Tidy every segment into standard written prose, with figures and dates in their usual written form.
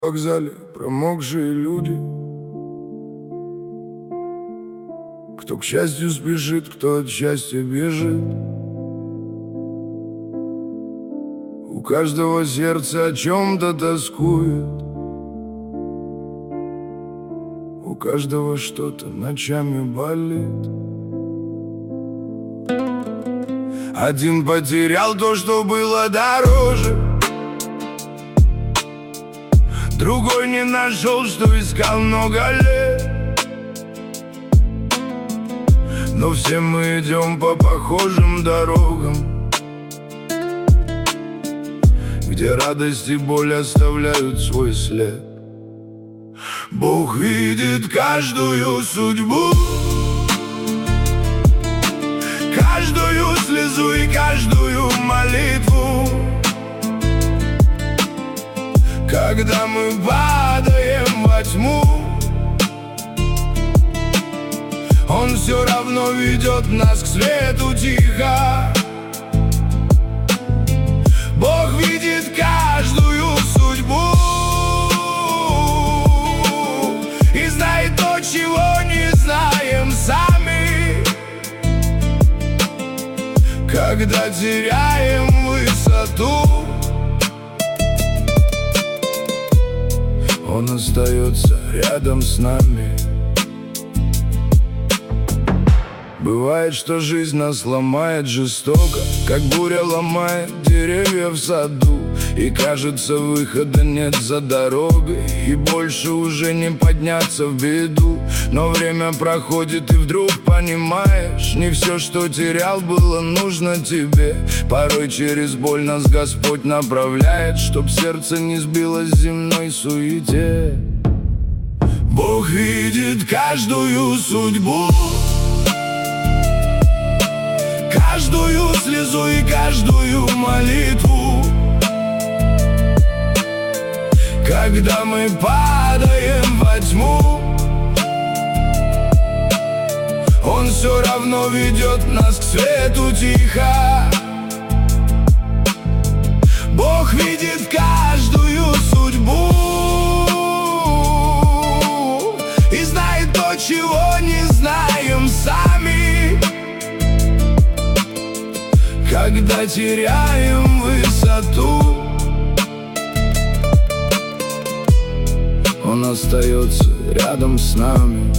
вокзале промокшие люди, кто к счастью спешит, кто от счастья бежит. У каждого сердце о чем-то тоскует, у каждого что-то ночами болит. Один потерял то, что было дороже, другой не нашел, что искал много лет. Но все мы идем по похожим дорогам, где радость и боль оставляют свой след. Бог видит каждую судьбу, каждую слезу и каждую молитву. Когда мы падаем во тьму, Он все равно ведет нас к свету тихо. Бог видит каждую судьбу и знает то, чего не знаем сами. Когда теряем высоту, Он остается рядом с нами. Бывает, что жизнь нас ломает жестоко, как буря ломает деревья в саду. И кажется, выхода нет за дорогой, и больше уже не подняться в беду. Но время проходит, и вдруг понимаешь, не все, что терял, было нужно тебе. Порой через боль нас Господь направляет, чтоб сердце не сбилось в земной суете. Бог видит каждую судьбу, каждую слезу и каждую молитву. Когда мы падаем во тьму, Он все равно ведет нас к свету тихо. Бог видит каждую судьбу и знает то, чего не знаем сами. Когда теряем высоту, Он остается рядом с нами.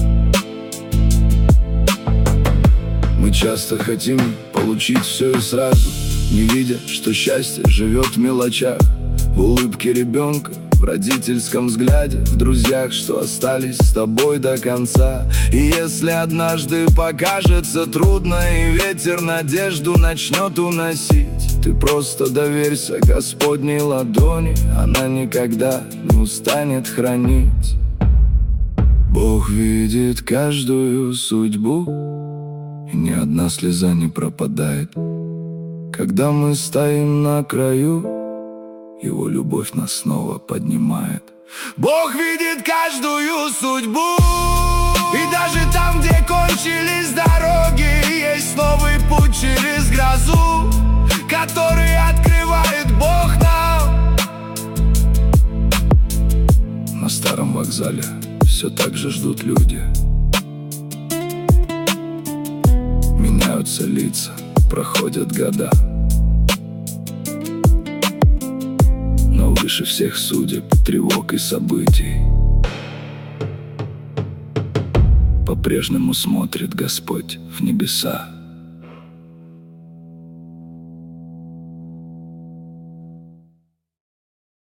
Мы часто хотим получить все и сразу, не видя, что счастье живет в мелочах. В улыбке ребенка, в родительском взгляде, в друзьях, что остались с тобой до конца. И если однажды покажется трудно, и ветер надежду начнет уносить, ты просто доверься Господней ладони, она никогда не устанет хранить. Бог видит каждую судьбу, и ни одна слеза не пропадает. Когда мы стоим на краю, Его любовь нас снова поднимает. Бог видит каждую судьбу, и даже там, где кончились дороги, есть новый путь через грозу, который открывает Бог нам. На старом вокзале все так же ждут люди. Меняются лица, проходят года, но выше всех судеб, тревог и событий по-прежнему смотрит Господь в небеса.